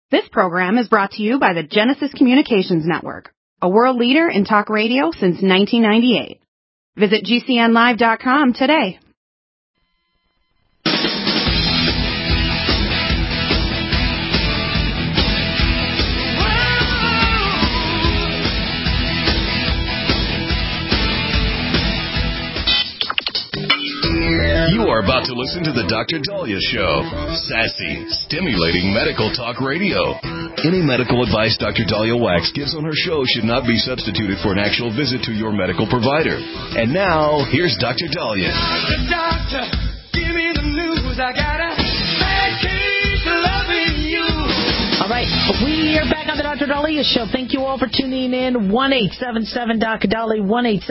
This program is brought to you by the Genesis Communications Network, a world leader in talk radio since 1998. Visit GCNlive.com today. You are about to listen to The Dr. Daliah Show. Sassy, stimulating medical talk radio. Any medical advice Dr. Daliah Wax gives on her show should not be substituted for an actual visit to your medical provider. And now, here's Dr. Daliah. Doctor, give me the news. I got a bad case of loving you. All right, we are back on the Dr. Daliah Show. Thank you all for tuning in. 1-877-Dr.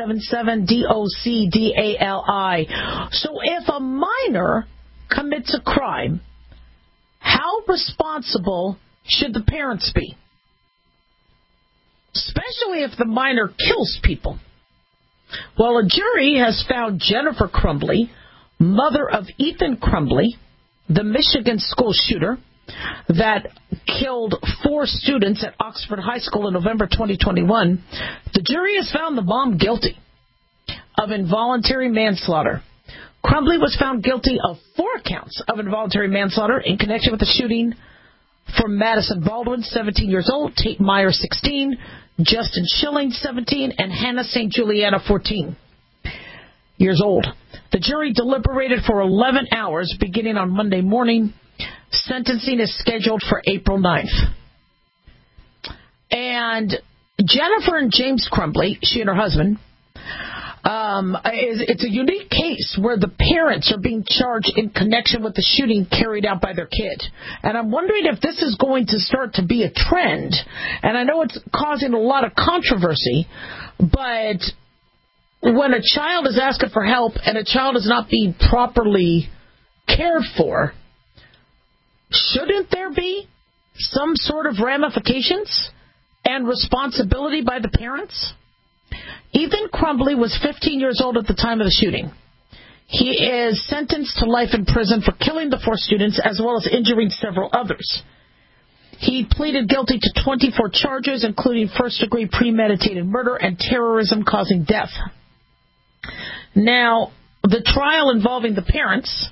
1-877-DOCDALI. So if a minor commits a crime, how responsible should the parents be? Especially if the minor kills people. Well, a jury has found Jennifer Crumbley, mother of Ethan Crumbley, the Michigan school shooter that killed 4 students at Oxford High School in November 2021, the jury has found the mom guilty of involuntary manslaughter. Crumbley was found guilty of 4 counts of involuntary manslaughter in connection with the shooting for Madison Baldwin, 17 years old, Tate Myers, 16, Justin Schilling, 17, and Hannah St. Juliana, 14 years old. The jury deliberated for 11 hours beginning on Monday morning. Sentencing is scheduled for April 9th. And Jennifer and James Crumbley, she and her husband, it's a unique case where the parents are being charged in connection with the shooting carried out by their kid. And I'm wondering if this is going to start to be a trend. And I know it's causing a lot of controversy, but when a child is asking for help and a child is not being properly cared for, shouldn't there be some sort of ramifications and responsibility by the parents? Ethan Crumbley was 15 years old at the time of the shooting. He is sentenced to life in prison for killing the 4 students as well as injuring several others. He pleaded guilty to 24 charges, including first-degree premeditated murder and terrorism causing death. Now, the trial involving the parents,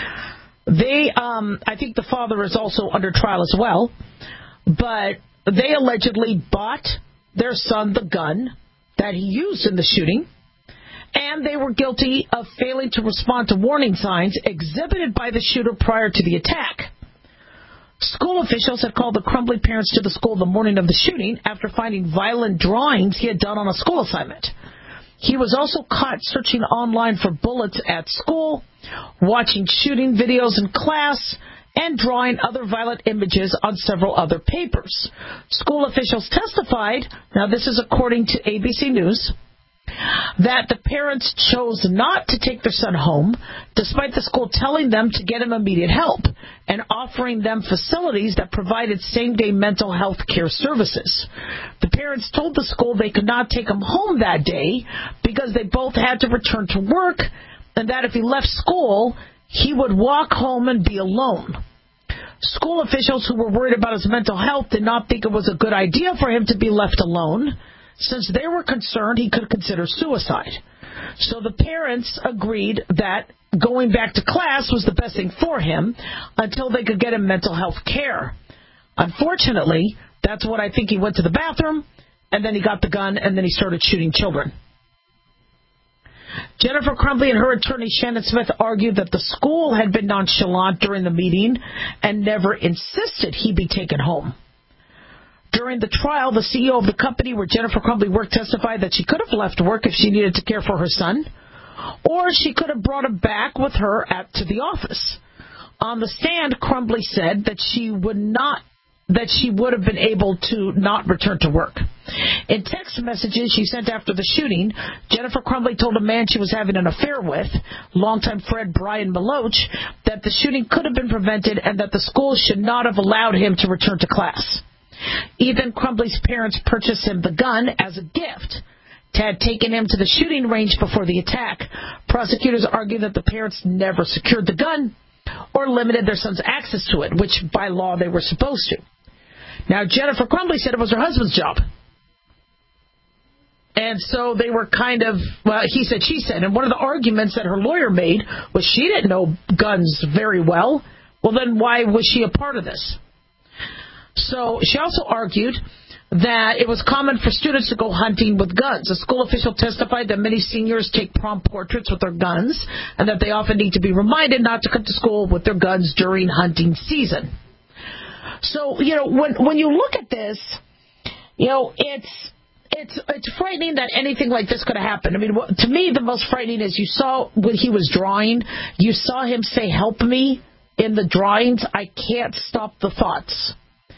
I think the father is also under trial as well, but they allegedly bought their son the gun that he used in the shooting, and they were guilty of failing to respond to warning signs exhibited by the shooter prior to the attack. School officials had called the Crumbley parents to the school the morning of the shooting after finding violent drawings he had done on a school assignment. He was also caught searching online for bullets at school, watching shooting videos in class, and drawing other violent images on several other papers. School officials testified, now this is according to ABC News, that the parents chose not to take their son home, despite the school telling them to get him immediate help and offering them facilities that provided same-day mental health care services. The parents told the school they could not take him home that day because they both had to return to work, and that if he left school, he would walk home and be alone. School officials who were worried about his mental health did not think it was a good idea for him to be left alone, since they were concerned he could consider suicide. So the parents agreed that going back to class was the best thing for him until they could get him mental health care. Unfortunately, that's what I think he went to the bathroom, and then he got the gun, and then he started shooting children. Jennifer Crumbley and her attorney Shannon Smith argued that the school had been nonchalant during the meeting and never insisted he be taken home. During the trial, the CEO of the company where Jennifer Crumbley worked testified that she could have left work if she needed to care for her son, or she could have brought him back with her to the office. On the stand, Crumbley said that she would have been able to not return to work. In text messages she sent after the shooting, Jennifer Crumbley told a man she was having an affair with, longtime friend Brian Maloch, that the shooting could have been prevented and that the school should not have allowed him to return to class. Ethan Crumbley's parents purchased him the gun as a gift. Had taken him to the shooting range before the attack. Prosecutors argue that the parents never secured the gun or limited their son's access to it, which by law they were supposed to. Now, Jennifer Crumbley said it was her husband's job. And so they were kind of, well, he said, she said. And one of the arguments that her lawyer made was she didn't know guns very well. Well, then why was she a part of this? So she also argued that it was common for students to go hunting with guns. A school official testified that many seniors take prom portraits with their guns and that they often need to be reminded not to come to school with their guns during hunting season. So, when you look at this, it's frightening that anything like this could have happened. I mean, to me, the most frightening is you saw when he was drawing, you saw him say, "Help me," in the drawings. I can't stop the thoughts.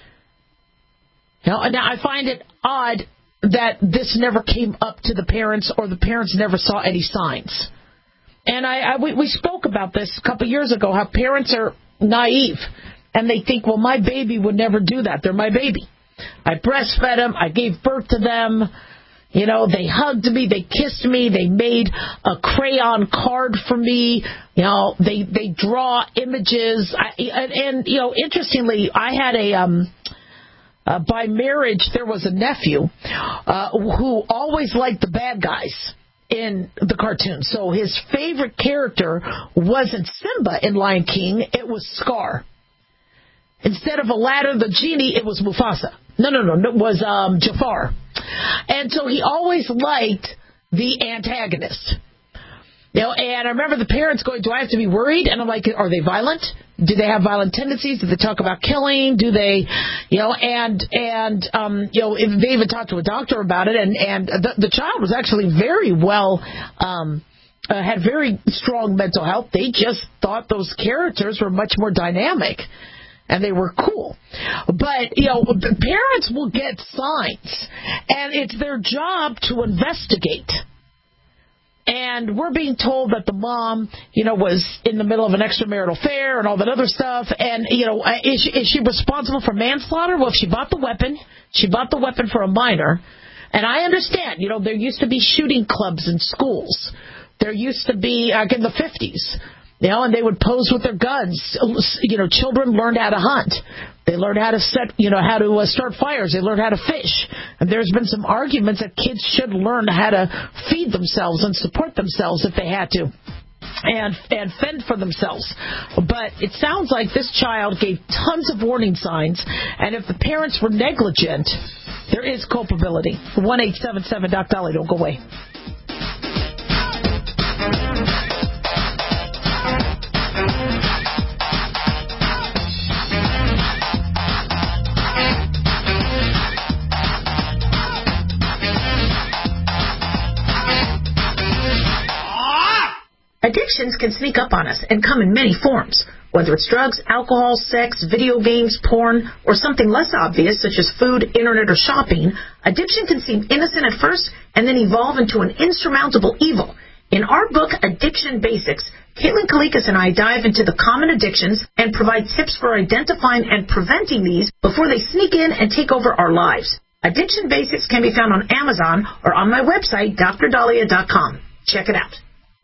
Now, I find it odd that this never came up to the parents or the parents never saw any signs. And we spoke about this a couple years ago, how parents are naive and they think, well, my baby would never do that. They're my baby. I breastfed them. I gave birth to them. They hugged me. They kissed me. They made a crayon card for me. They draw images. Interestingly, I had by marriage, there was a nephew who always liked the bad guys in the cartoon. So his favorite character wasn't Simba in Lion King. It was Scar. Instead of Aladdin the genie, it was Mufasa. No, it was Jafar. And so he always liked the antagonist. And I remember the parents going, "Do I have to be worried?" And I'm like, "Are they violent? Do they have violent tendencies? Do they talk about killing? Do they, they even talked to a doctor about it, and the child was actually very well, had very strong mental health. They just thought those characters were much more dynamic, and they were cool. But, the parents will get signs, and it's their job to investigate. And we're being told that the mom, was in the middle of an extramarital affair and all that other stuff. And, is she responsible for manslaughter? Well, if she bought the weapon for a minor. And I understand, there used to be shooting clubs in schools. There used to be, in the 50s, and they would pose with their guns. Children learned how to hunt. They learned how to start fires. They learned how to fish. And there's been some arguments that kids should learn how to feed themselves and support themselves if they had to, and fend for themselves. But it sounds like this child gave tons of warning signs, and if the parents were negligent, there is culpability. 1-877-DOC-DOLLY. Don't go away. Addictions can sneak up on us and come in many forms, whether it's drugs, alcohol, sex, video games, porn, or something less obvious such as food, internet, or shopping. Addiction can seem innocent at first and then evolve into an insurmountable evil. In our book, Addiction Basics, Caitlin Kalikas and I dive into the common addictions and provide tips for identifying and preventing these before they sneak in and take over our lives. Addiction Basics can be found on Amazon or on my website, DrDahlia.com. Check it out.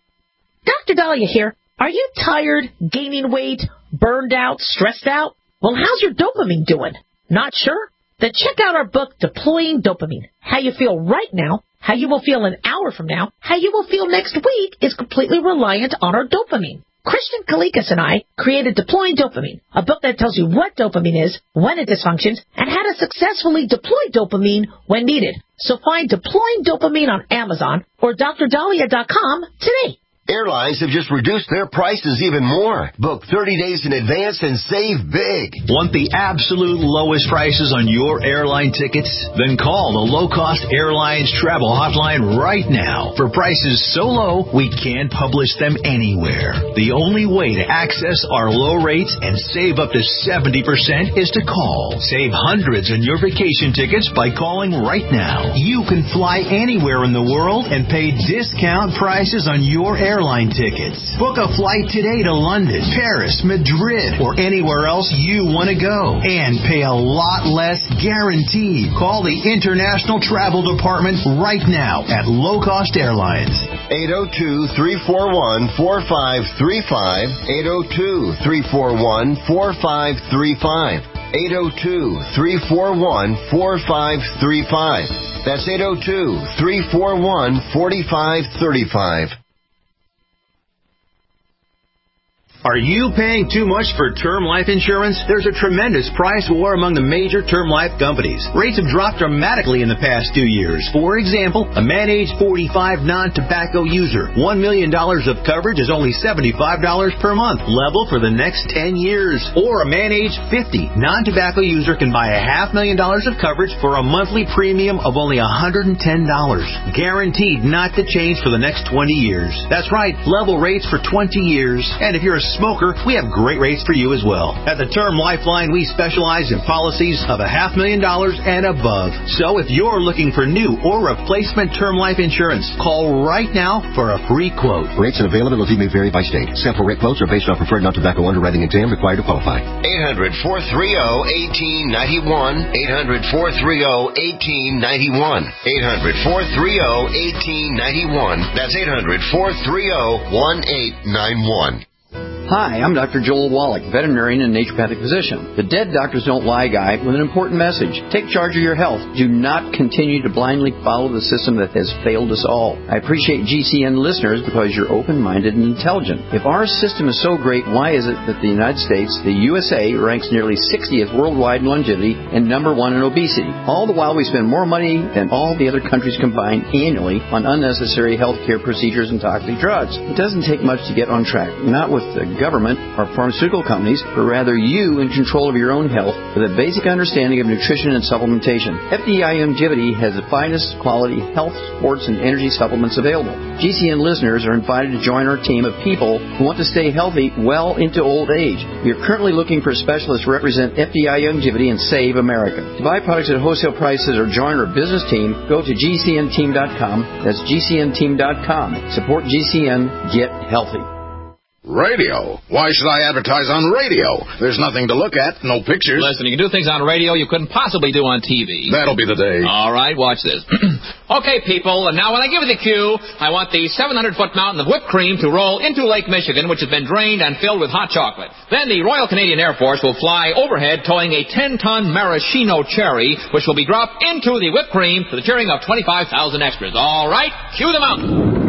Dr. Dahlia here. Are you tired, gaining weight, burned out, stressed out? Well, how's your dopamine doing? Not sure? Then check out our book, Deploying Dopamine. How you feel right now, how you will feel an hour from now, how you will feel next week is completely reliant on our dopamine. Christian Kalikas and I created Deploying Dopamine, a book that tells you what dopamine is, when it dysfunctions, and how to successfully deploy dopamine when needed. So find Deploying Dopamine on Amazon or DrDahlia.com today. Airlines have just reduced their prices even more. Book 30 days in advance and save big. Want the absolute lowest prices on your airline tickets? Then call the Low Cost Airlines Travel Hotline right now. For prices so low, we can't publish them anywhere. The only way to access our low rates and save up to 70% is to call. Save hundreds on your vacation tickets by calling right now. You can fly anywhere in the world and pay discount prices on your airline tickets. Book a flight today to London, Paris, Madrid, or anywhere else you want to go. And pay a lot less guaranteed. Call the International Travel Department right now at Low Cost Airlines. 802-341-4535. 802-341-4535. 802-341-4535. That's 802-341-4535. Are you paying too much for term life insurance? There's a tremendous price war among the major term life companies. Rates have dropped dramatically in the past 2 years. For example, a man age 45 non-tobacco user, $1 million of coverage is only $75 per month, level for the next 10 years. Or a man age 50 non-tobacco user can buy $500,000 of coverage for a monthly premium of only $110. Guaranteed not to change for the next 20 years. That's right, level rates for 20 years. And if you're a smoker, we have great rates for you as well. At the Term Lifeline, we specialize in policies of $500,000 and above. So if you're looking for new or replacement term life insurance, call right now for a free quote. Rates and availability may vary by state. Sample rate quotes are based on preferred non-tobacco underwriting exam required to qualify. 800-430-1891. 800-430-1891. 800-430-1891. That's 800-430-1891. Hi, I'm Dr. Joel Wallach, veterinarian and naturopathic physician. The Dead Doctors Don't Lie guy with an important message. Take charge of your health. Do not continue to blindly follow the system that has failed us all. I appreciate GCN listeners because you're open-minded and intelligent. If our system is so great, why is it that the United States, the USA, ranks nearly 60th worldwide in longevity and number 1 in obesity? All the while we spend more money than all the other countries combined annually on unnecessary health care procedures and toxic drugs. It doesn't take much to get on track. Not with the government or pharmaceutical companies, but rather you in control of your own health with a basic understanding of nutrition and supplementation. FDI Longevity has the finest quality health, sports, and energy supplements available. GCN listeners are invited to join our team of people who want to stay healthy well into old age. We are currently looking for specialists to represent FDI Longevity and Save America. To buy products at wholesale prices or join our business team, go to GCNteam.com. That's GCNteam.com. Support GCN. Get healthy. Radio? Why should I advertise on radio? There's nothing to look at, no pictures. Listen, you can do things on radio you couldn't possibly do on TV. That'll be the day. All right, watch this. Okay, people, and now when I give you the cue, I want the 700-foot mountain of whipped cream to roll into Lake Michigan, which has been drained and filled with hot chocolate. Then the Royal Canadian Air Force will fly overhead towing a 10-ton maraschino cherry, which will be dropped into the whipped cream to the cheering of 25,000 extras. All right, cue the mountain.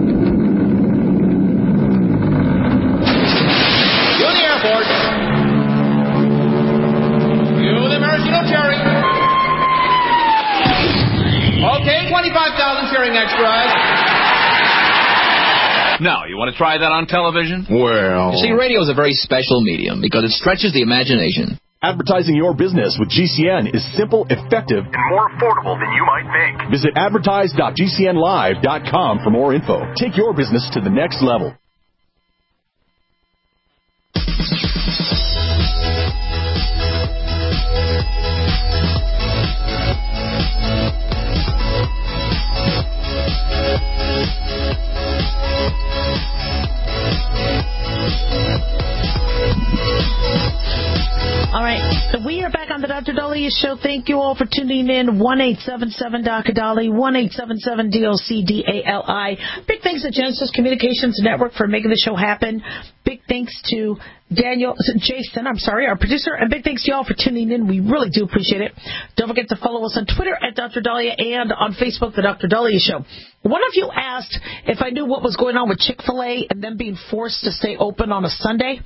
Okay, 25,000 cheering extras. Now, you want to try that on television? Well... You see, radio is a very special medium because it stretches the imagination. Advertising your business with GCN is simple, effective, and more affordable than you might think. Visit advertise.gcnlive.com for more info. Take your business to the next level. All right, we are back on the Dr. Dahlia Show. Thank you all for tuning in. 1-877-Dr. 1-877-DOC-DALI. Big thanks to Genesis Communications Network for making the show happen. Big thanks to Jason, our producer, and big thanks to y'all for tuning in. We really do appreciate it. Don't forget to follow us on Twitter at Dr. Dahlia and on Facebook, The Dr. Dahlia Show. One of you asked if I knew what was going on with Chick-fil-A and them being forced to stay open on a Sunday.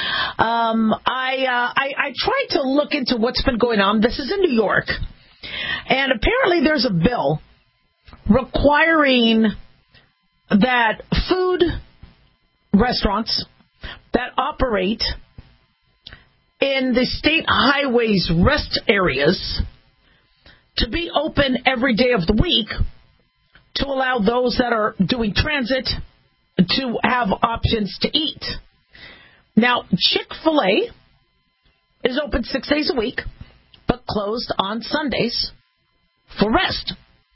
I tried to look into what's been going on. This is in New York. And apparently there's a bill requiring that food restaurants that operate in the state highways rest areas to be open every day of the week to allow those that are doing transit to have options to eat. Now, Chick-fil-A is open 6 days a week, but closed on Sundays for rest,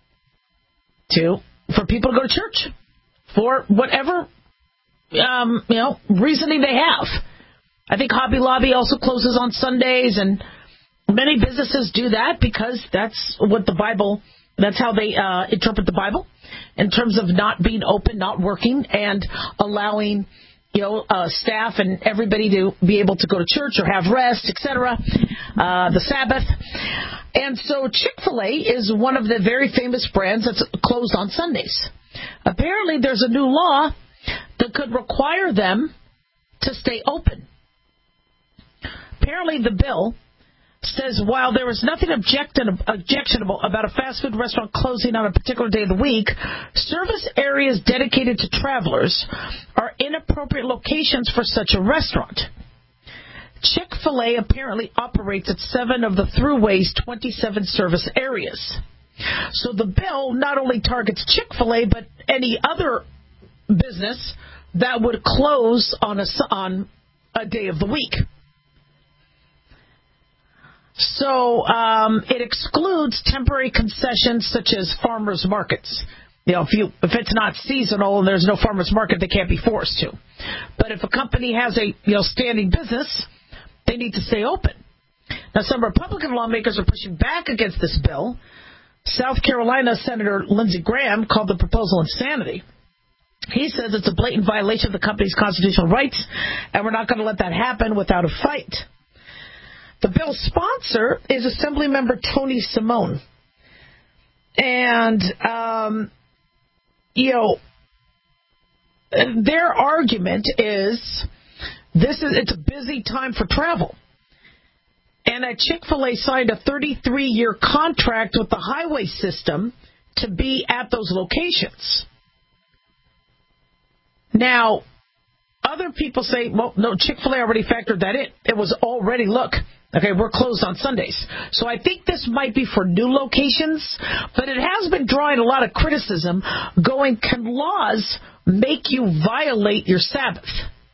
for people to go to church, for whatever reasoning they have. I think Hobby Lobby also closes on Sundays, and many businesses do that because that's what that's how they interpret the Bible in terms of not being open, not working, and allowing staff and everybody to be able to go to church or have rest, etc., the Sabbath. And so Chick-fil-A is one of the very famous brands that's closed on Sundays. Apparently there's a new law that could require them to stay open. Apparently the bill says while there is nothing objectionable about a fast food restaurant closing on a particular day of the week, service areas dedicated to travelers are inappropriate locations for such a restaurant. Chick-fil-A apparently operates at 7 of the Thruway's 27 service areas. So the bill not only targets Chick-fil-A, but any other business that would close on a day of the week. So it excludes temporary concessions such as farmers markets. If it's not seasonal and there's no farmers market, they can't be forced to. But if a company has a standing business, they need to stay open. Now, some Republican lawmakers are pushing back against this bill. South Carolina Senator Lindsey Graham called the proposal insanity. He says it's a blatant violation of the company's constitutional rights, and we're not going to let that happen without a fight. The bill's sponsor is Assemblymember Tony Simone. And, their argument is it's a busy time for travel. And Chick-fil-A signed a 33-year contract with the highway system to be at those locations. Now, other people say, well, no, Chick-fil-A already factored that in. It was already, we're closed on Sundays. So I think this might be for new locations, but it has been drawing a lot of criticism can laws make you violate your Sabbath?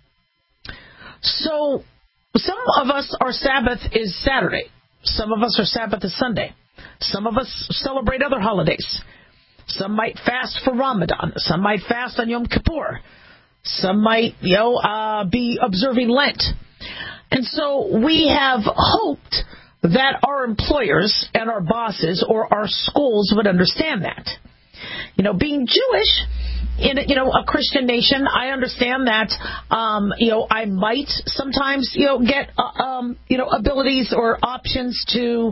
So some of us, our Sabbath is Saturday. Some of us, our Sabbath is Sunday. Some of us celebrate other holidays. Some might fast for Ramadan. Some might fast on Yom Kippur. Some might, be observing Lent. And so we have hoped that our employers and our bosses or our schools would understand that. Being Jewish in a Christian nation, I understand that I might sometimes get abilities or options to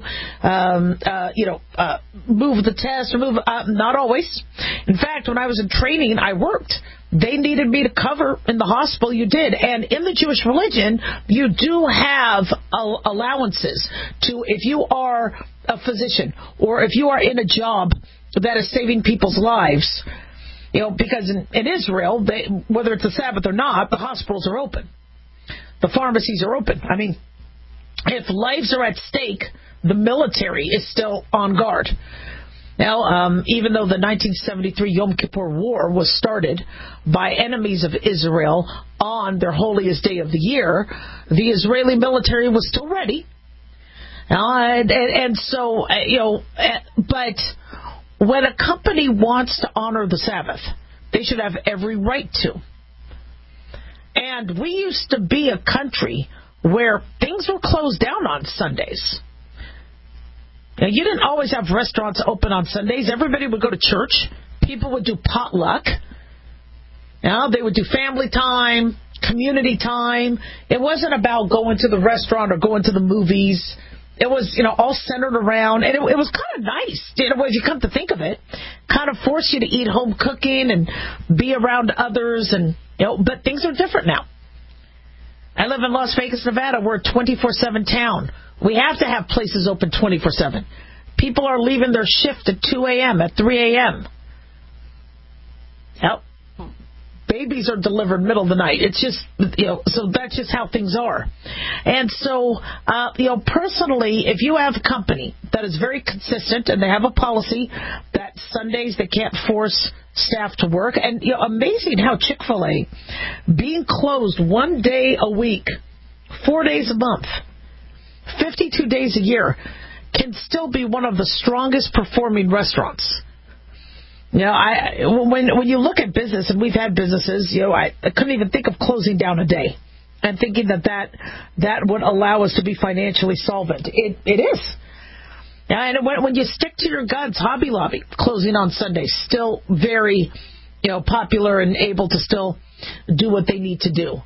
move the test or move. Not always. In fact, when I was in training, I worked. They needed me to cover in the hospital. You did. And in the Jewish religion, you do have allowances to, if you are a physician or if you are in a job that is saving people's lives, because in Israel, whether it's a Sabbath or not, the hospitals are open. The pharmacies are open. I mean, if lives are at stake, the military is still on guard. Now, even though the 1973 Yom Kippur War was started by enemies of Israel on their holiest day of the year, the Israeli military was still ready. But when a company wants to honor the Sabbath, they should have every right to. And we used to be a country where things were closed down on Sundays. Now, you didn't always have restaurants open on Sundays. Everybody would go to church. People would do potluck. They would do family time, community time. It wasn't about going to the restaurant or going to the movies. It was, all centered around, and it was kind of nice. If you come to think of it, kind of forced you to eat home cooking and be around others, but things are different now. I live in Las Vegas, Nevada. We're a 24/7 town. We have to have places open 24/7. People are leaving their shift at 2 a.m., at 3 a.m. Yep. Babies are delivered middle of the night. It's just, so that's just how things are. And so, personally, if you have a company that is very consistent and they have a policy that Sundays they can't force staff to work, and amazing how Chick-fil-A, being closed 1 day a week, 4 days a month, 52 days a year, can still be one of the strongest performing restaurants. When you look at business, and we've had businesses, I couldn't even think of closing down a day and thinking that would allow us to be financially solvent. It is. And when you stick to your guns, Hobby Lobby closing on Sundays, still very, popular and able to still do what they need to do.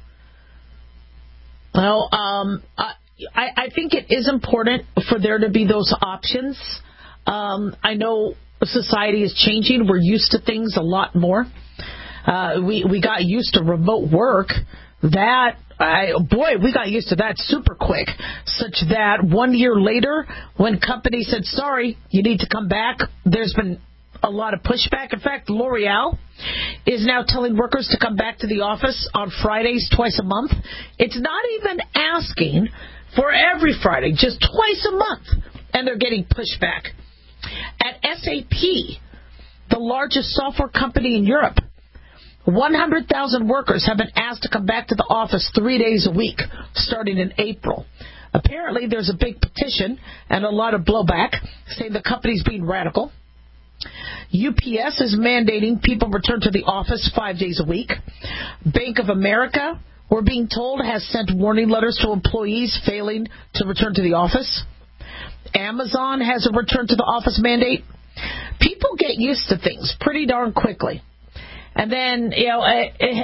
Well, I think it is important for there to be those options. I know society is changing. We're used to things a lot more. We got used to remote work. We got used to that super quick, such that 1 year later, when companies said, sorry, you need to come back, there's been a lot of pushback. In fact, L'Oreal is now telling workers to come back to the office on Fridays twice a month. It's not even asking for every Friday, just twice a month, and they're getting pushback. At SAP, the largest software company in Europe, 100,000 workers have been asked to come back to the office 3 days a week, starting in April. Apparently, there's a big petition and a lot of blowback, saying the company's being radical. UPS is mandating people return to the office 5 days a week. Bank of America, we're being told, has sent warning letters to employees failing to return to the office. Amazon has a return to the office mandate. People get used to things pretty darn quickly. And then, I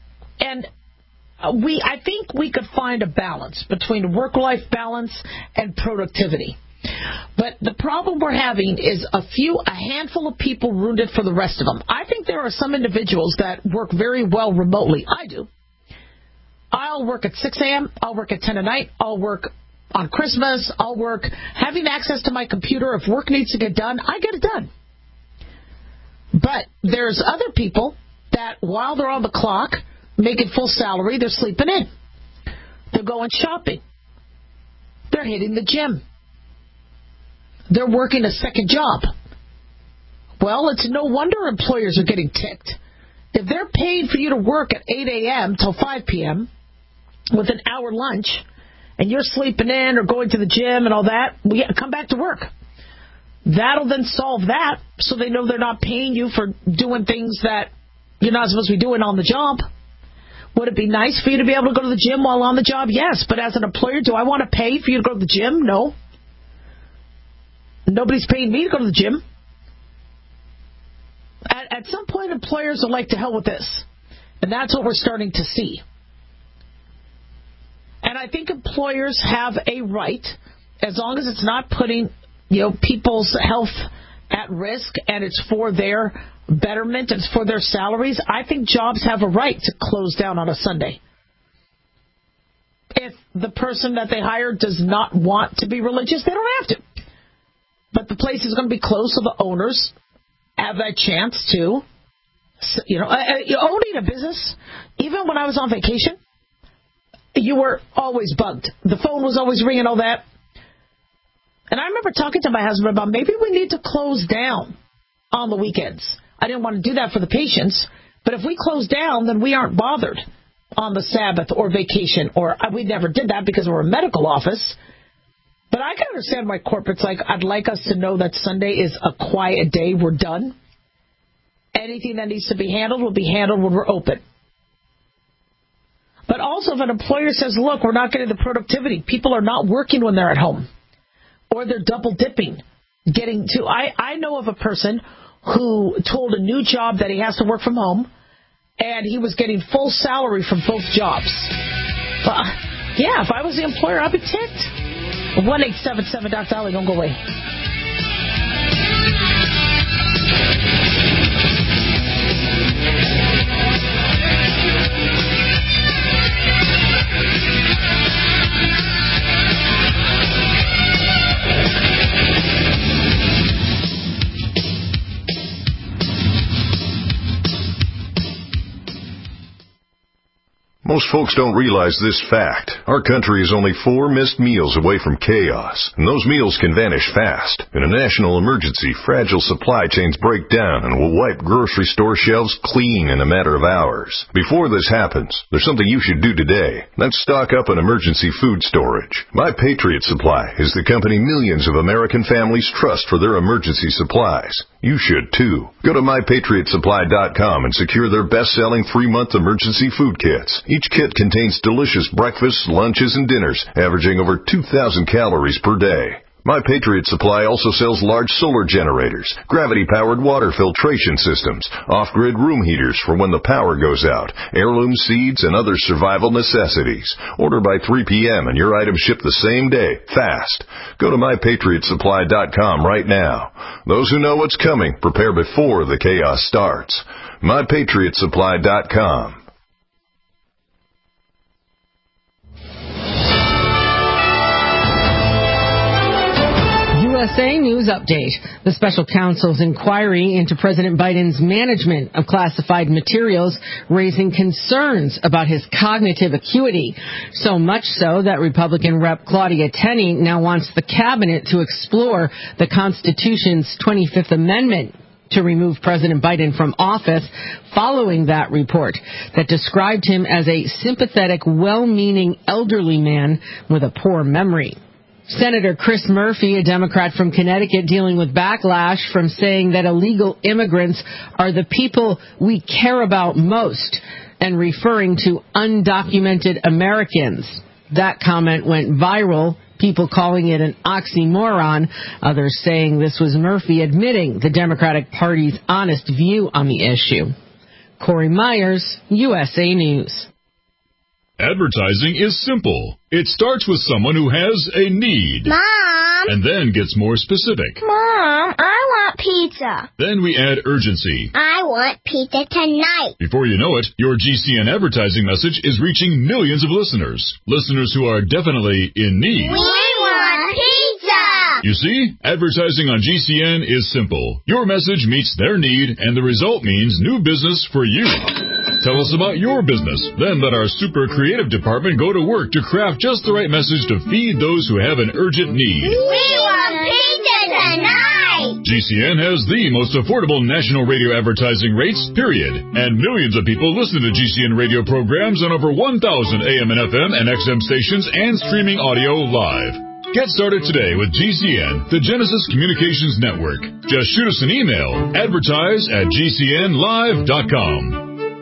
think we could find a balance between work-life balance and productivity. But the problem we're having is a handful of people ruined it for the rest of them. I think there are some individuals that work very well remotely. I do. I'll work at 6 a.m., I'll work at 10 at night, I'll work on Christmas, I'll work having access to my computer. If work needs to get done, I get it done. But there's other people that, while they're on the clock, making full salary, they're sleeping in. They're going shopping. They're hitting the gym. They're working a second job. Well, it's no wonder employers are getting ticked. If they're paying for you to work at 8 a.m. till 5 p.m. with an hour lunch, and you're sleeping in or going to the gym and all that, come back to work. That'll then solve that, so they know they're not paying you for doing things that you're not supposed to be doing on the job. Would it be nice for you to be able to go to the gym while on the job? Yes, but as an employer, do I want to pay for you to go to the gym? No. Nobody's paying me to go to the gym. At some point, employers are like, to hell with this. And that's what we're starting to see. And I think employers have a right, as long as it's not putting people's health at risk and it's for their betterment, it's for their salaries, I think jobs have a right to close down on a Sunday. If the person that they hire does not want to be religious, they don't have to. But the place is going to be closed, so the owners have that chance to, owning a business, even when I was on vacation, you were always bugged. The phone was always ringing, all that. And I remember talking to my husband about maybe we need to close down on the weekends. I didn't want to do that for the patients, but if we close down, then we aren't bothered on the Sabbath or vacation, or we never did that because we're a medical office. But I can understand why corporate's like, I'd like us to know that Sunday is a quiet day, we're done. Anything that needs to be handled will be handled when we're open. But also if an employer says, look, we're not getting the productivity, people are not working when they're at home, or they're double dipping, I know of a person who told a new job that he has to work from home, and he was getting full salary from both jobs. Yeah, if I was the employer, I'd be ticked. 1-877-DOC-DOLLY, don't go away. Most folks don't realize this fact. Our country is only 4 missed meals away from chaos, and those meals can vanish fast. In a national emergency, fragile supply chains break down and will wipe grocery store shelves clean in a matter of hours. Before this happens, there's something you should do today. That's stock up on emergency food storage. My Patriot Supply is the company millions of American families trust for their emergency supplies. You should, too. Go to MyPatriotSupply.com and secure their best-selling 3-month emergency food kits. Each kit contains delicious breakfasts, lunches, and dinners, averaging over 2,000 calories per day. My Patriot Supply also sells large solar generators, gravity-powered water filtration systems, off-grid room heaters for when the power goes out, heirloom seeds, and other survival necessities. Order by 3 p.m. and your items ship the same day, fast. Go to MyPatriotSupply.com right now. Those who know what's coming prepare before the chaos starts. MyPatriotSupply.com. USA News Update. The special counsel's inquiry into President Biden's management of classified materials raising concerns about his cognitive acuity. So much so that Republican Rep. Claudia Tenney now wants the cabinet to explore the Constitution's 25th Amendment to remove President Biden from office following that report that described him as a sympathetic, well-meaning elderly man with a poor memory. Senator Chris Murphy, a Democrat from Connecticut, dealing with backlash from saying that illegal immigrants are the people we care about most and referring to undocumented Americans. That comment went viral, people calling it an oxymoron, others saying this was Murphy admitting the Democratic Party's honest view on the issue. Corey Myers, USA News. Advertising is simple. It starts with someone who has a need. Mom! And then gets more specific. Mom, I want pizza. Then we add urgency. I want pizza tonight. Before you know it, your GCN advertising message is reaching millions of listeners. Listeners who are definitely in need. We want pizza! You see, advertising on GCN is simple. Your message meets their need, and the result means new business for you. Tell us about your business. Then let our super creative department go to work to craft just the right message to feed those who have an urgent need. We want pizza tonight! GCN has the most affordable national radio advertising rates, period. And millions of people listen to GCN radio programs on over 1,000 AM and FM and XM stations and streaming audio live. Get started today with GCN, the Genesis Communications Network. Just shoot us an email, advertise@gcnlive.com.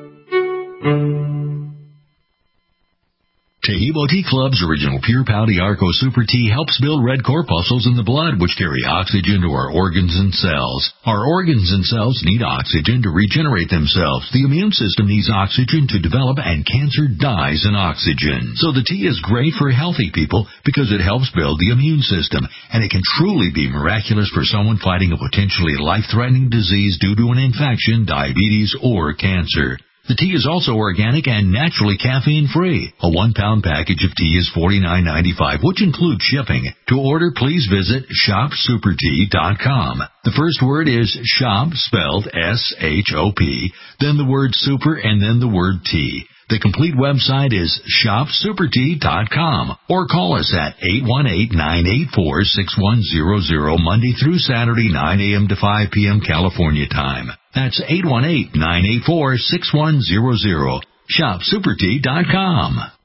Tehebo Tea Club's original Pure Pau Arco Super Tea helps build red corpuscles in the blood, which carry oxygen to our organs and cells. Our organs and cells need oxygen to regenerate themselves. The immune system needs oxygen to develop, and cancer dies in oxygen. So the tea is great for healthy people because it helps build the immune system, and it can truly be miraculous for someone fighting a potentially life-threatening disease due to an infection, diabetes, or cancer. The tea is also organic and naturally caffeine-free. A 1-pound package of tea is $49.95, which includes shipping. To order, please visit shopsupertea.com. The first word is shop, spelled S-H-O-P, then the word super, and then the word tea. The complete website is shopsupertea.com, or call us at 818-984-6100 Monday through Saturday, 9 a.m. to 5 p.m. California time. That's 818-984-6100. Shopsupertea.com.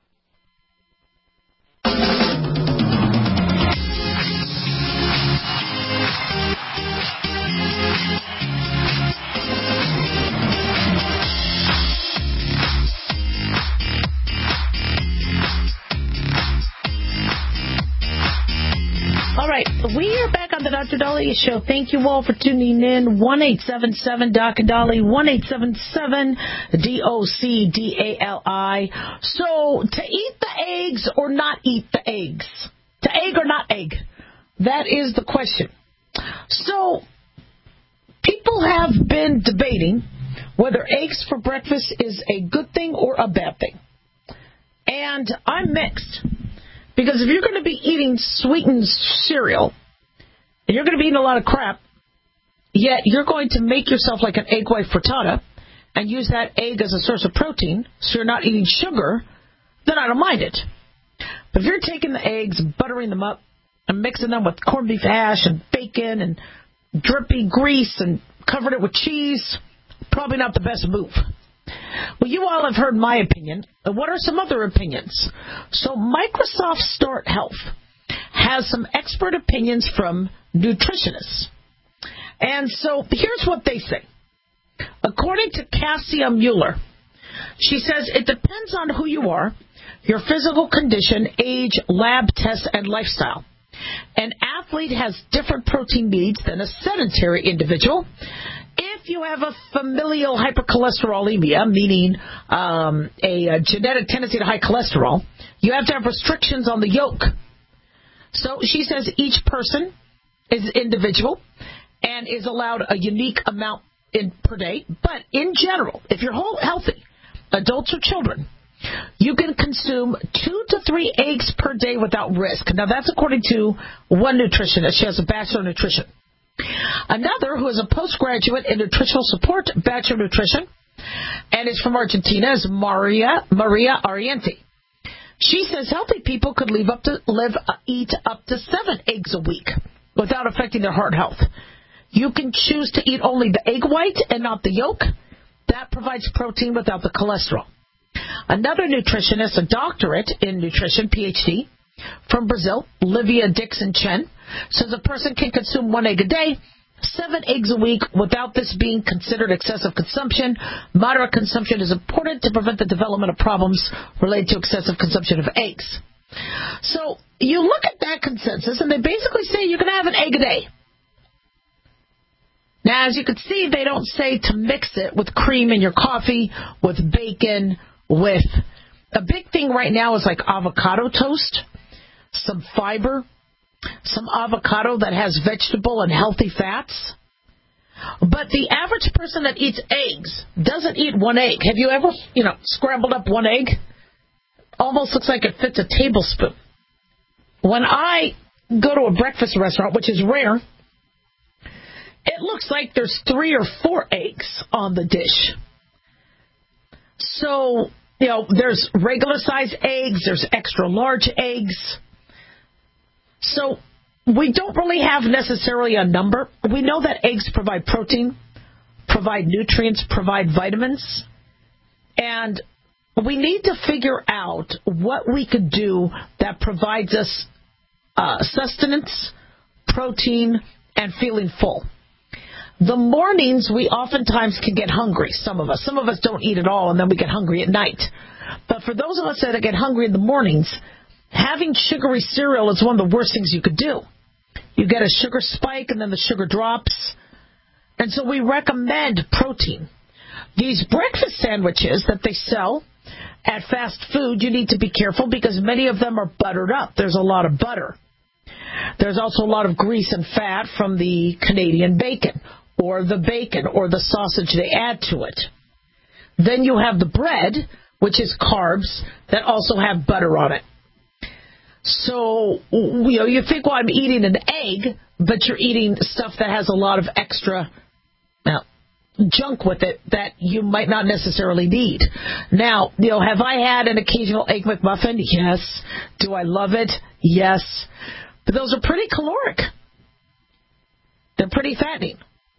All right, we are back on the Dr. Dahlia Show. Thank you all for tuning in. 1-877-Dr. 1-877-DOCDALI. So, to eat the eggs or not eat the eggs? To egg or not egg? That is the question. So, people have been debating whether eggs for breakfast is a good thing or a bad thing. And I'm mixed. Because if you're going to be eating sweetened cereal, and you're going to be eating a lot of crap, yet you're going to make yourself like an egg white frittata and use that egg as a source of protein, so you're not eating sugar, then I don't mind it. But if you're taking the eggs, buttering them up, and mixing them with corned beef hash and bacon and drippy grease and covering it with cheese, probably not the best move. Well, you all have heard my opinion. What are some other opinions? So Microsoft Start Health has some expert opinions from nutritionists. And so here's what they say. According to Cassia Mueller, she says it depends on who you are, your physical condition, age, lab tests, and lifestyle. An athlete has different protein needs than a sedentary individual. If you have a familial hypercholesterolemia, meaning a genetic tendency to high cholesterol, you have to have restrictions on the yolk. So she says each person is individual and is allowed a unique amount per day. But in general, if you're healthy, adults or children, you can consume 2 to 3 eggs per day without risk. Now, that's according to one nutritionist. She has a Bachelor of Nutrition. Another, who is a postgraduate in nutritional support, Bachelor of Nutrition, and is from Argentina, is Maria Ariente. She says healthy people could eat up to 7 eggs a week without affecting their heart health. You can choose to eat only the egg white and not the yolk. That provides protein without the cholesterol. Another nutritionist, a doctorate in nutrition, PhD, from Brazil, Livia Dixon Chen, says a person can consume 1 egg a day, 7 eggs a week, without this being considered excessive consumption. Moderate consumption is important to prevent the development of problems related to excessive consumption of eggs. So you look at that consensus, and they basically say you can have an egg a day. Now, as you can see, they don't say to mix it with cream in your coffee, with bacon, with... A big thing right now is like avocado toast, some fiber, some avocado that has vegetable and healthy fats. But the average person that eats eggs doesn't eat 1 egg. Have you ever, scrambled up 1 egg? Almost looks like it fits a tablespoon. When I go to a breakfast restaurant, which is rare, it looks like there's 3 or 4 eggs on the dish. So, there's regular size eggs, there's extra large eggs. So we don't really have necessarily a number. We know that eggs provide protein, provide nutrients, provide vitamins. And we need to figure out what we could do that provides us sustenance, protein, and feeling full. The mornings, we oftentimes can get hungry, some of us. Some of us don't eat at all, and then we get hungry at night. But for those of us that get hungry in the mornings, having sugary cereal is one of the worst things you could do. You get a sugar spike, and then the sugar drops. And so we recommend protein. These breakfast sandwiches that they sell at fast food, you need to be careful because many of them are buttered up. There's a lot of butter. There's also a lot of grease and fat from the Canadian bacon, or the bacon, or the sausage they add to it. Then you have the bread, which is carbs, that also have butter on it. So, you think, well, I'm eating an egg, but you're eating stuff that has a lot of extra junk with it that you might not necessarily need. Now, have I had an occasional Egg McMuffin? Yes. Do I love it? Yes. But those are pretty caloric. They're pretty fattening.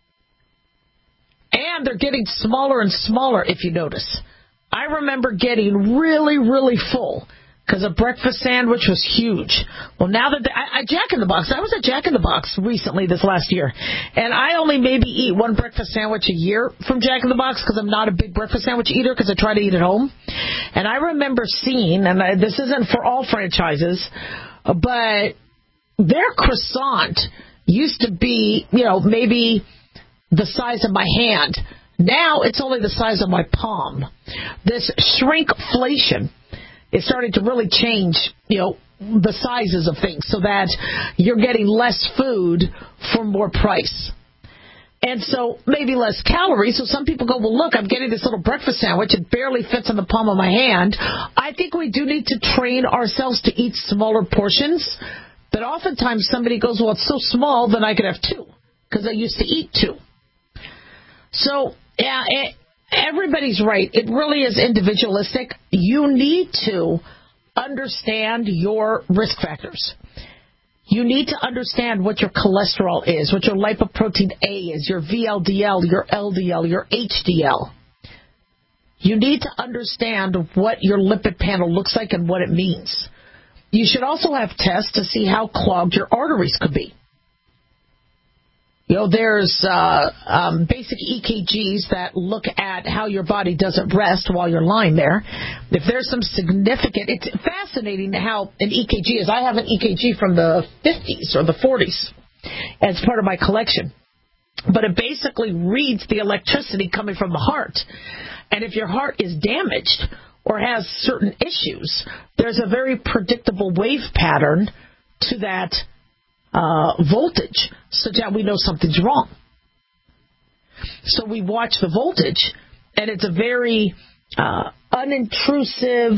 And they're getting smaller and smaller, if you notice. I remember getting really, really full because a breakfast sandwich was huge. Well, now that Jack in the Box, I was at Jack in the Box recently this last year, and I only maybe eat 1 breakfast sandwich a year from Jack in the Box because I'm not a big breakfast sandwich eater because I try to eat at home. And I remember seeing, and this isn't for all franchises, but their croissant used to be, maybe the size of my hand. Now it's only the size of my palm. This shrinkflation is starting to really change, the sizes of things so that you're getting less food for more price. And so maybe less calories. So some people go, well, look, I'm getting this little breakfast sandwich. It barely fits in the palm of my hand. I think we do need to train ourselves to eat smaller portions. But oftentimes somebody goes, well, it's so small, then I could have 2 because I used to eat 2. So, yeah, everybody's right. It really is individualistic. You need to understand your risk factors. You need to understand what your cholesterol is, what your lipoprotein A is, your VLDL, your LDL, your HDL. You need to understand what your lipid panel looks like and what it means. You should also have tests to see how clogged your arteries could be. There's basic EKGs that look at how your body doesn't rest while you're lying there. If there's some significant, it's fascinating how an EKG is. I have an EKG from the 50s or the 40s as part of my collection. But it basically reads the electricity coming from the heart. And if your heart is damaged or has certain issues, there's a very predictable wave pattern to that voltage, such that we know something's wrong. So we watch the voltage, and it's a very unintrusive,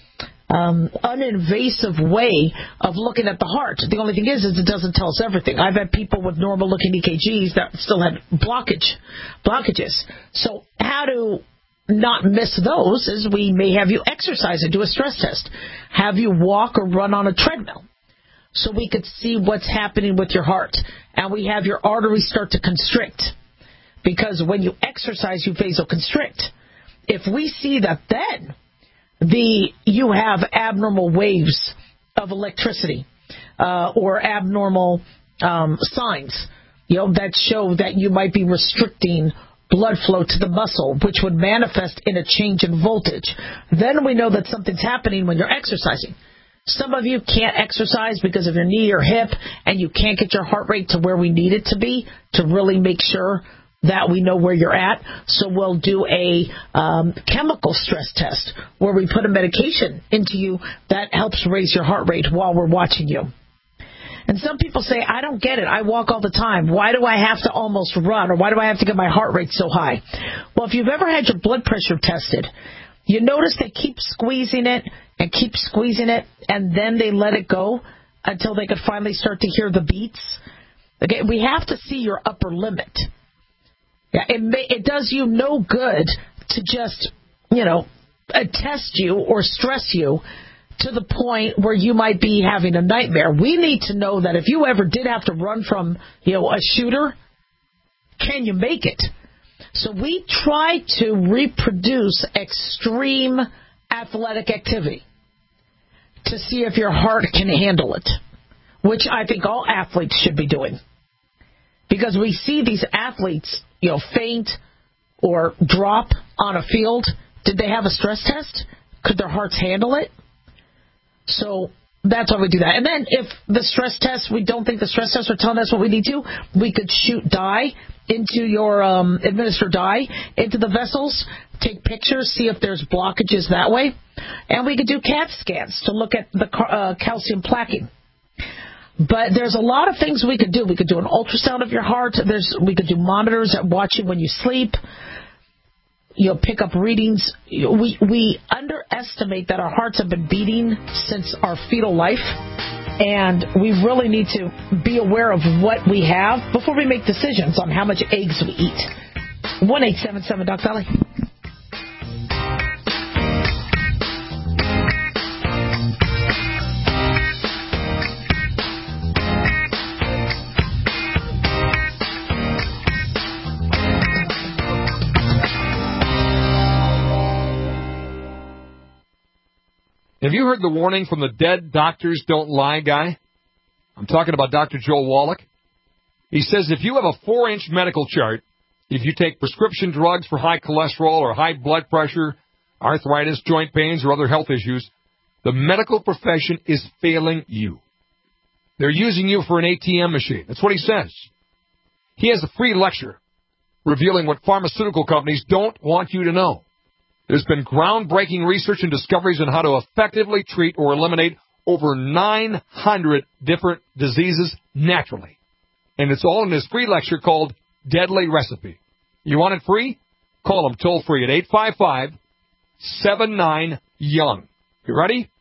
uninvasive way of looking at the heart. The only thing is it doesn't tell us everything. I've had people with normal-looking EKGs that still had blockages. So how to not miss those is we may have you exercise and do a stress test, have you walk or run on a treadmill, so we could see what's happening with your heart. And we have your arteries start to constrict, because when you exercise, you vasoconstrict. If we see that then you have abnormal waves of electricity or abnormal signs, that show that you might be restricting blood flow to the muscle, which would manifest in a change in voltage, then we know that something's happening when you're exercising. Some of you can't exercise because of your knee or hip, and you can't get your heart rate to where we need it to be to really make sure that we know where you're at. So we'll do a chemical stress test where we put a medication into you that helps raise your heart rate while we're watching you. And some people say, I don't get it. I walk all the time. Why do I have to almost run, or why do I have to get my heart rate so high? Well, if you've ever had your blood pressure tested, you notice they keep squeezing it, and then they let it go until they could finally start to hear the beats. Okay, we have to see your upper limit. Yeah, it does you no good to just, test you or stress you to the point where you might be having a nightmare. We need to know that if you ever did have to run from, a shooter, can you make it? So we try to reproduce extreme athletic activity to see if your heart can handle it, which I think all athletes should be doing. Because we see these athletes, faint or drop on a field. Did they have a stress test? Could their hearts handle it? So that's why we do that. And then if the stress test, we don't think the stress tests are telling us what we need to, we could shoot dye into your, administer dye into the vessels, take pictures, see if there's blockages that way. And we could do CAT scans to look at the calcium plaquing. But there's a lot of things we could do. We could do an ultrasound of your heart. We could do monitors that watch you when you sleep. Pick up readings. We underestimate that our hearts have been beating since our fetal life, and we really need to be aware of what we have before we make decisions on how much eggs we eat. 1-877-Doc-Valley. Have you heard the warning from the Dead Doctors Don't Lie guy? I'm talking about Dr. Joel Wallach. He says if you have a 4-inch medical chart, if you take prescription drugs for high cholesterol or high blood pressure, arthritis, joint pains, or other health issues, the medical profession is failing you. They're using you for an ATM machine. That's what he says. He has a free lecture revealing what pharmaceutical companies don't want you to know. There's been groundbreaking research and discoveries on how to effectively treat or eliminate over 900 different diseases naturally. And it's all in this free lecture called Deadly Recipe. You want it free? Call them toll free at 855-79-YOUNG. You ready?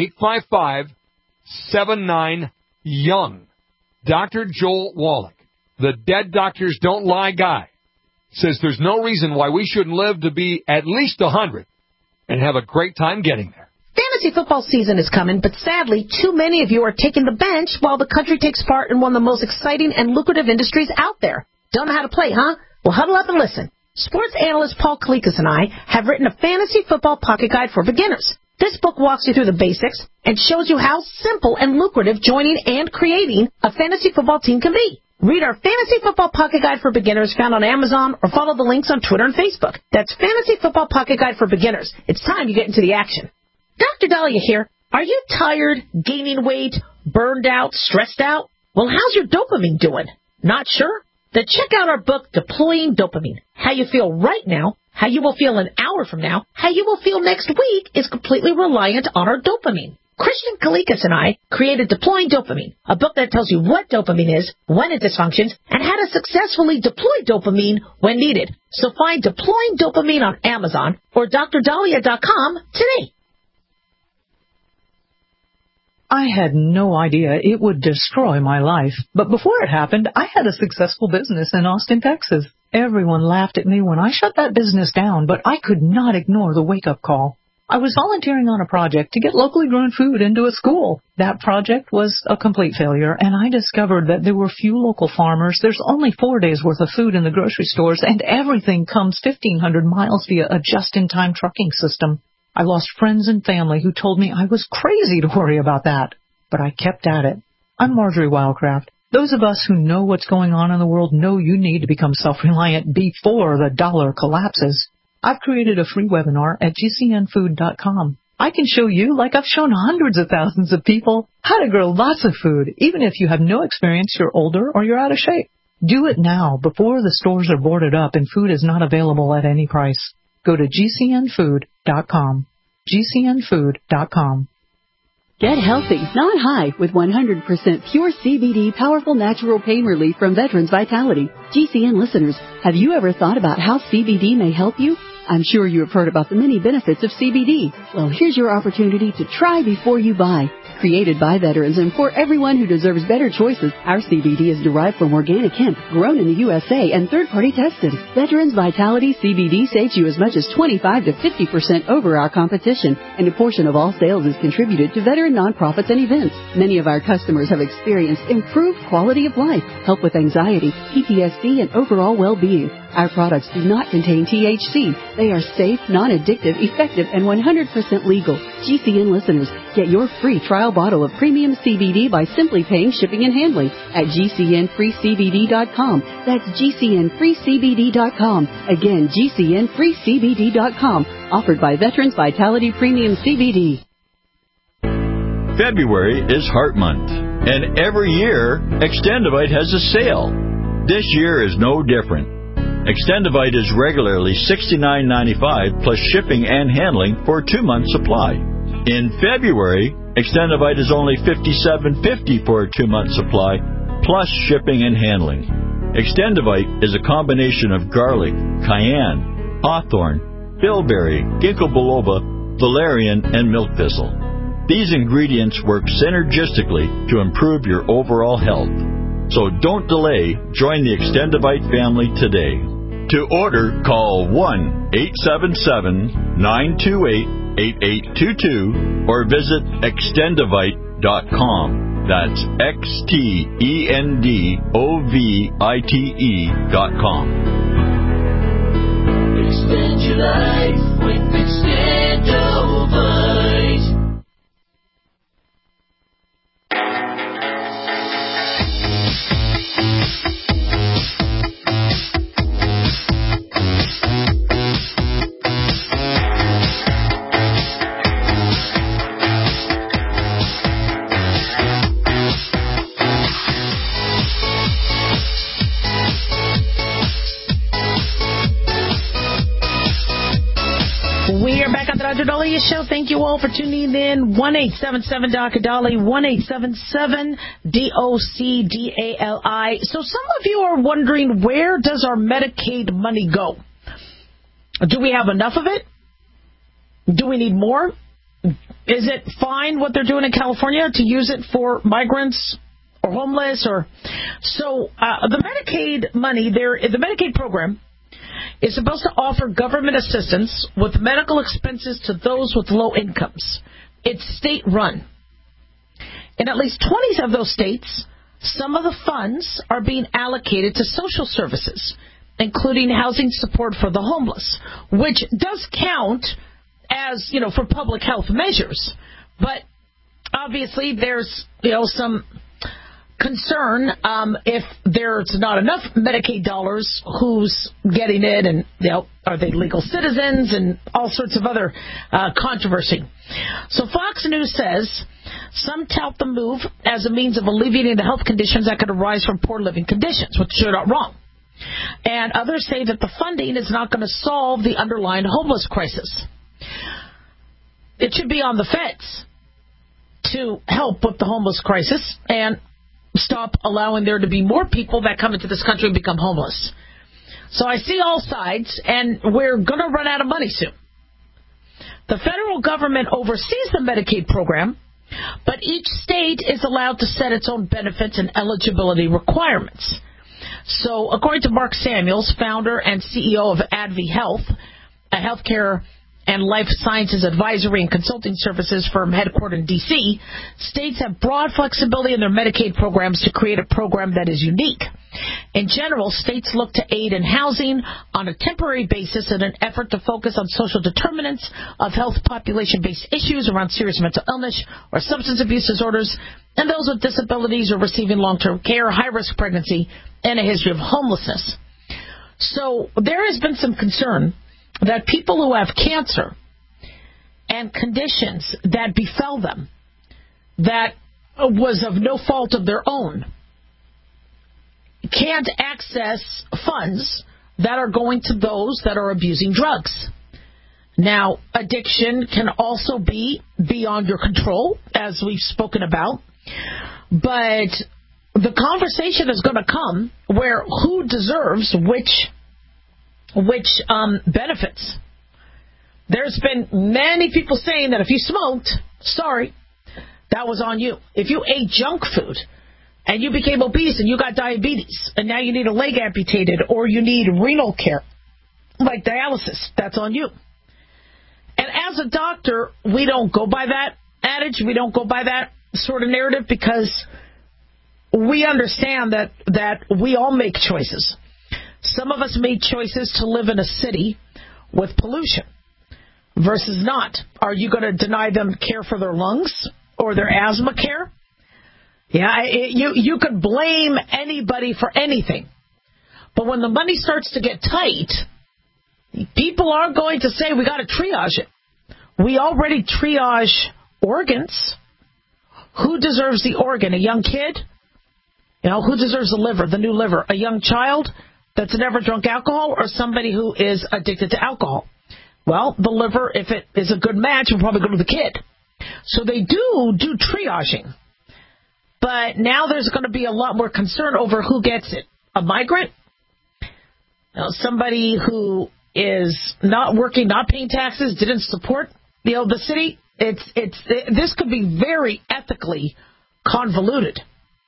855-79-YOUNG. Dr. Joel Wallach, the Dead Doctors Don't Lie guy, says there's no reason why we shouldn't live to be at least 100 and have a great time getting there. Fantasy football season is coming, but sadly, too many of you are taking the bench while the country takes part in one of the most exciting and lucrative industries out there. Don't know how to play, huh? Well, huddle up and listen. Sports analyst Paul Kalikas and I have written a fantasy football pocket guide for beginners. This book walks you through the basics and shows you how simple and lucrative joining and creating a fantasy football team can be. Read our Fantasy Football Pocket Guide for Beginners found on Amazon or follow the links on Twitter and Facebook. That's Fantasy Football Pocket Guide for Beginners. It's time you get into the action. Dr. Dahlia here. Are you tired, gaining weight, burned out, stressed out? Well, how's your dopamine doing? Not sure? Then check out our book, Deploying Dopamine. How you feel right now, how you will feel an hour from now, how you will feel next week is completely reliant on our dopamine. Christian Kalikas and I created Deploying Dopamine, a book that tells you what dopamine is, when it dysfunctions, and how to successfully deploy dopamine when needed. So find Deploying Dopamine on Amazon or drdahlia.com today. I had no idea it would destroy my life. But before it happened, I had a successful business in Austin, Texas. Everyone laughed at me when I shut that business down, but I could not ignore the wake-up call. I was volunteering on a project to get locally grown food into a school. That project was a complete failure, and I discovered that there were few local farmers. There's only 4 days' worth of food in the grocery stores, and everything comes 1,500 miles via a just-in-time trucking system. I lost friends and family who told me I was crazy to worry about that, but I kept at it. I'm Marjorie Wildcraft. Those of us who know what's going on in the world know you need to become self-reliant before the dollar collapses. I've created a free webinar at gcnfood.com. I can show you, like I've shown hundreds of thousands of people, how to grow lots of food, even if you have no experience, you're older, or you're out of shape. Do it now, before the stores are boarded up and food is not available at any price. Go to gcnfood.com. gcnfood.com. Get healthy, not high, with 100% pure CBD powerful natural pain relief from Veterans Vitality. GCN listeners, have you ever thought about how CBD may help you? I'm sure you have heard about the many benefits of CBD. Well, here's your opportunity to try before you buy. Created by veterans and for everyone who deserves better choices, our CBD is derived from organic hemp, grown in the USA and third-party tested. Veterans Vitality CBD saves you as much as 25 to 50% over our competition, and a portion of all sales is contributed to veteran nonprofits and events. Many of our customers have experienced improved quality of life, help with anxiety, PTSD, and overall well-being. Our products do not contain THC. They are safe, non-addictive, effective, and 100% legal. GCN listeners, get your free trial bottle of premium CBD by simply paying shipping and handling at GCNFreeCBD.com. That's GCNFreeCBD.com. Again, GCNFreeCBD.com. Offered by Veterans Vitality Premium CBD. February is Heart Month, and every year, Extendivite has a sale. This year is no different. Extendivite is regularly $69.95 plus shipping and handling for a 2-month supply. In February, Extendivite is only $57.50 for a 2-month supply plus shipping and handling. Extendivite is a combination of garlic, cayenne, hawthorn, bilberry, ginkgo biloba, valerian, and milk thistle. These ingredients work synergistically to improve your overall health. So don't delay. Join the Extendivite family today. To order, call 1-877-928-8822 or visit extendivite.com. That's XTENDOVITE.com. Extend your life with Extendovite. We are back on the Dr. Dahlia Show. Thank you all for tuning in. 1-877-Dr. 1-877-DOCDALI. So some of you are wondering, where does our Medicaid money go? Do we have enough of it? Do we need more? Is it fine what they're doing in California to use it for migrants or homeless? So the Medicaid money, the Medicaid program is supposed to offer government assistance with medical expenses to those with low incomes. It's state-run. In at least 20 of those states, some of the funds are being allocated to social services, including housing support for the homeless, which does count as, for public health measures. But obviously there's, some concern if there's not enough Medicaid dollars, who's getting it, and are they legal citizens, and all sorts of other controversy. So Fox News says some tout the move as a means of alleviating the health conditions that could arise from poor living conditions, which are not wrong. And others say that the funding is not going to solve the underlying homeless crisis. It should be on the feds to help with the homeless crisis and stop allowing there to be more people that come into this country and become homeless. So I see all sides, and we're going to run out of money soon. The federal government oversees the Medicaid program, but each state is allowed to set its own benefits and eligibility requirements. So according to Mark Samuels, founder and CEO of ADV Health, a healthcare and life sciences advisory and consulting services firm headquartered in D.C., states have broad flexibility in their Medicaid programs to create a program that is unique. In general, states look to aid in housing on a temporary basis in an effort to focus on social determinants of health population-based issues around serious mental illness or substance abuse disorders, and those with disabilities or receiving long-term care, high-risk pregnancy, and a history of homelessness. So there has been some concern that people who have cancer and conditions that befell them that was of no fault of their own can't access funds that are going to those that are abusing drugs. Now, addiction can also be beyond your control, as we've spoken about, but the conversation is going to come where who deserves which benefits. There's been many people saying that if you smoked, sorry, that was on you. If you ate junk food and you became obese and you got diabetes and now you need a leg amputated or you need renal care, like dialysis, that's on you. And as a doctor, we don't go by that adage. We don't go by that sort of narrative because we understand that we all make choices. Some of us made choices to live in a city with pollution versus not. Are you going to deny them care for their lungs or their asthma care? Yeah, you could blame anybody for anything. But when the money starts to get tight, people are going to say we got to triage it. We already triage organs. Who deserves the organ? A young kid? Who deserves the liver, the new liver? A young child that's never drunk alcohol or somebody who is addicted to alcohol? Well, the liver, if it is a good match, will probably go to the kid. So they do triaging. But now there's going to be a lot more concern over who gets it. A migrant? Somebody who is not working, not paying taxes, didn't support the city? This could be very ethically convoluted.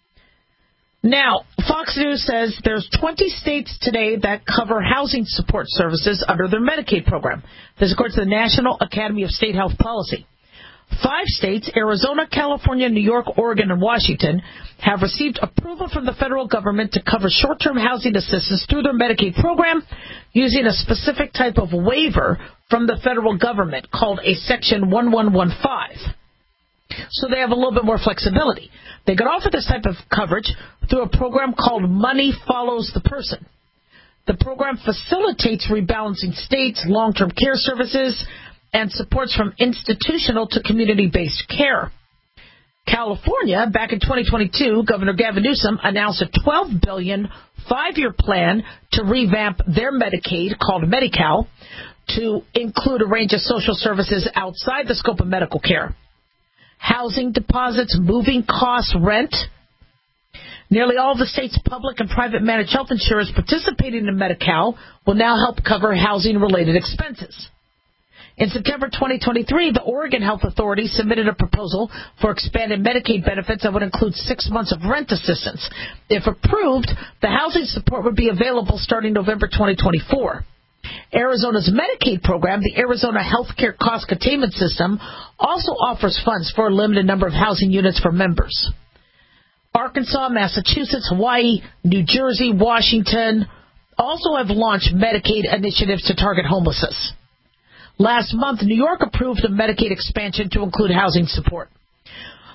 Now, Fox News says there's 20 states today that cover housing support services under their Medicaid program. This according to the National Academy of State Health Policy. 5 states, Arizona, California, New York, Oregon, and Washington, have received approval from the federal government to cover short-term housing assistance through their Medicaid program using a specific type of waiver from the federal government called a Section 1115. So they have a little bit more flexibility. They could offer this type of coverage through a program called Money Follows the Person. The program facilitates rebalancing states' long-term care services and supports from institutional to community-based care. California, back in 2022, Governor Gavin Newsom announced a $12 billion 5-year plan to revamp their Medicaid, called Medi-Cal, to include a range of social services outside the scope of medical care. Housing deposits, moving costs, rent. Nearly all of the state's public and private managed health insurers participating in Medi-Cal will now help cover housing-related expenses. In September 2023, the Oregon Health Authority submitted a proposal for expanded Medicaid benefits that would include 6 months of rent assistance. If approved, the housing support would be available starting November 2024. Arizona's Medicaid program, the Arizona Healthcare Cost Containment System, also offers funds for a limited number of housing units for members. Arkansas, Massachusetts, Hawaii, New Jersey, Washington also have launched Medicaid initiatives to target homelessness. Last month, New York approved a Medicaid expansion to include housing support.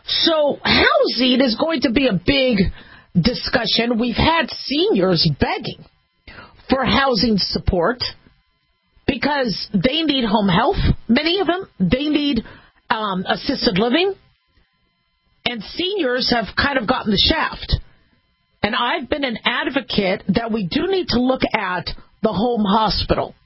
So housing is going to be a big discussion. We've had seniors begging for housing support because they need home health, many of them. They need assisted living. And seniors have kind of gotten the shaft. And I've been an advocate that we do need to look at the home hospital.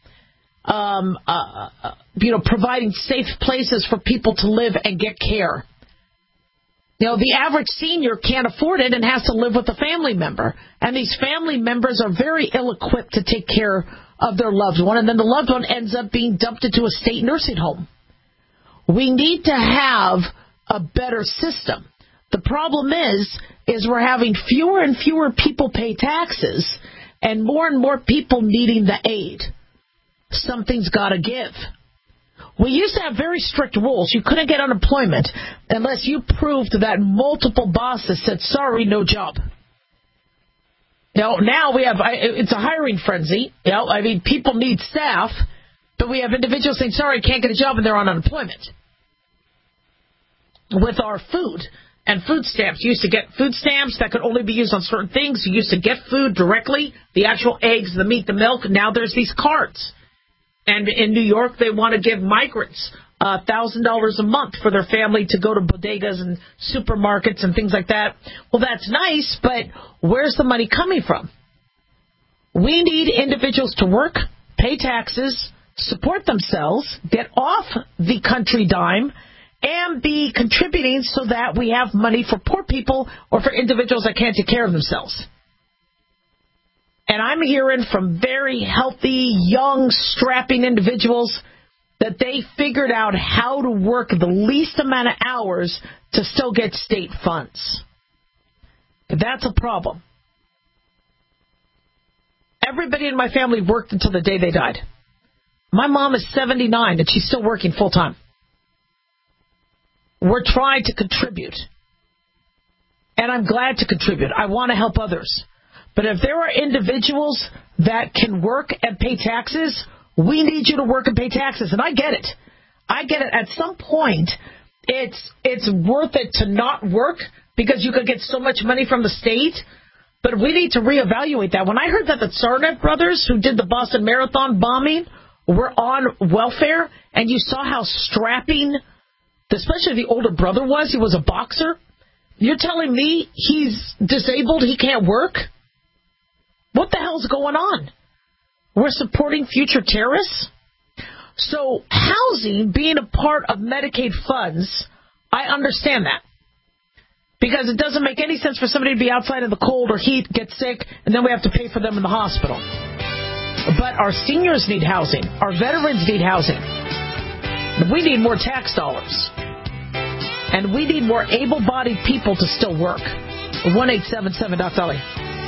Providing safe places for people to live and get care. The average senior can't afford it and has to live with a family member. And these family members are very ill-equipped to take care of their loved one. And then the loved one ends up being dumped into a state nursing home. We need to have a better system. The problem is we're having fewer and fewer people pay taxes and more people needing the aid. Something's got to give. We used to have very strict rules. You couldn't get unemployment unless you proved that multiple bosses said, sorry, no job. Now we have, it's a hiring frenzy. People need staff, but we have individuals saying, sorry, can't get a job, and they're on unemployment. With our food and food stamps, you used to get food stamps that could only be used on certain things. You used to get food directly, the actual eggs, the meat, the milk. Now there's these cards. And in New York, they want to give migrants $1,000 a month for their family to go to bodegas and supermarkets and things like that. Well, that's nice, but where's the money coming from? We need individuals to work, pay taxes, support themselves, get off the country dime, and be contributing so that we have money for poor people or for individuals that can't take care of themselves. And I'm hearing from very healthy, young, strapping individuals that they figured out how to work the least amount of hours to still get state funds. That's a problem. Everybody in my family worked until the day they died. My mom is 79 and she's still working full time. We're trying to contribute. And I'm glad to contribute. I want to help others. But if there are individuals that can work and pay taxes, we need you to work and pay taxes. And I get it. At some point, it's worth it to not work because you could get so much money from the state. But we need to reevaluate that. When I heard that the Tsarnaev brothers, who did the Boston Marathon bombing, were on welfare, and you saw how strapping, especially the older brother was, he was a boxer. You're telling me he's disabled, he can't work? What the hell's going on? We're supporting future terrorists? So housing being a part of Medicaid funds, I understand that. Because it doesn't make any sense for somebody to be outside in the cold or heat, get sick, and then we have to pay for them in the hospital. But our seniors need housing. Our veterans need housing. We need more tax dollars. And we need more able-bodied people to still work. 1-877-DOC-DOLLY.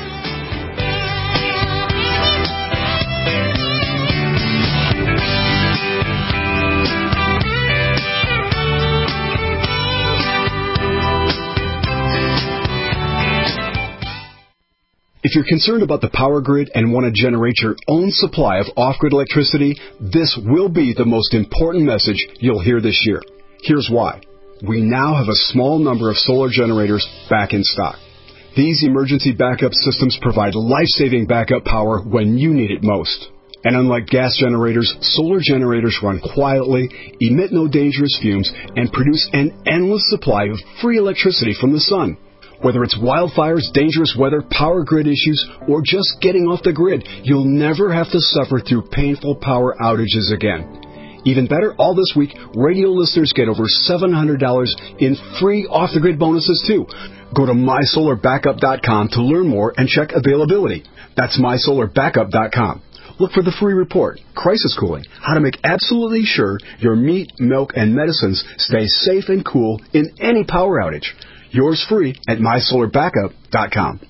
If you're concerned about the power grid and want to generate your own supply of off-grid electricity, this will be the most important message you'll hear this year. Here's why. We now have a small number of solar generators back in stock. These emergency backup systems provide life-saving backup power when you need it most. And unlike gas generators, solar generators run quietly, emit no dangerous fumes, and produce an endless supply of free electricity from the sun. Whether it's wildfires, dangerous weather, power grid issues, or just getting off the grid, you'll never have to suffer through painful power outages again. Even better, all this week, radio listeners get over $700 in free off-the-grid bonuses, too. Go to MySolarBackup.com to learn more and check availability. That's MySolarBackup.com. Look for the free report, Crisis Cooling, how to make absolutely sure your meat, milk, and medicines stay safe and cool in any power outage. Yours free at MySolarBackup.com.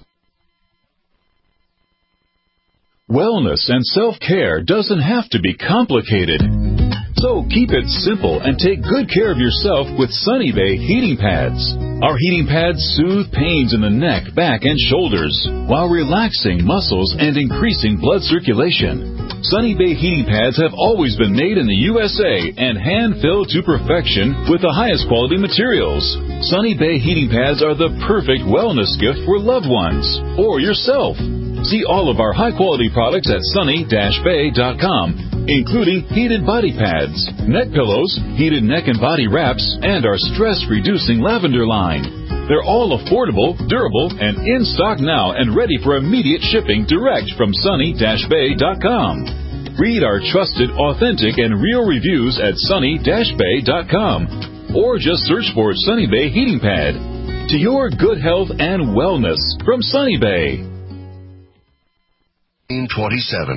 Wellness and self-care doesn't have to be complicated. So keep it simple and take good care of yourself with Sunny Bay heating pads. Our heating pads soothe pains in the neck, back, and shoulders while relaxing muscles and increasing blood circulation. Sunny Bay heating pads have always been made in the USA and hand-filled to perfection with the highest quality materials. Sunny Bay heating pads are the perfect wellness gift for loved ones or yourself. See all of our high-quality products at sunny-bay.com, including heated body pads, neck pillows, heated neck and body wraps, and our stress-reducing lavender line. They're all affordable, durable, and in stock now and ready for immediate shipping direct from sunny-bay.com. Read our trusted, authentic, and real reviews at sunny-bay.com or just search for Sunny Bay Heating Pad. To your good health and wellness from Sunny Bay. 27.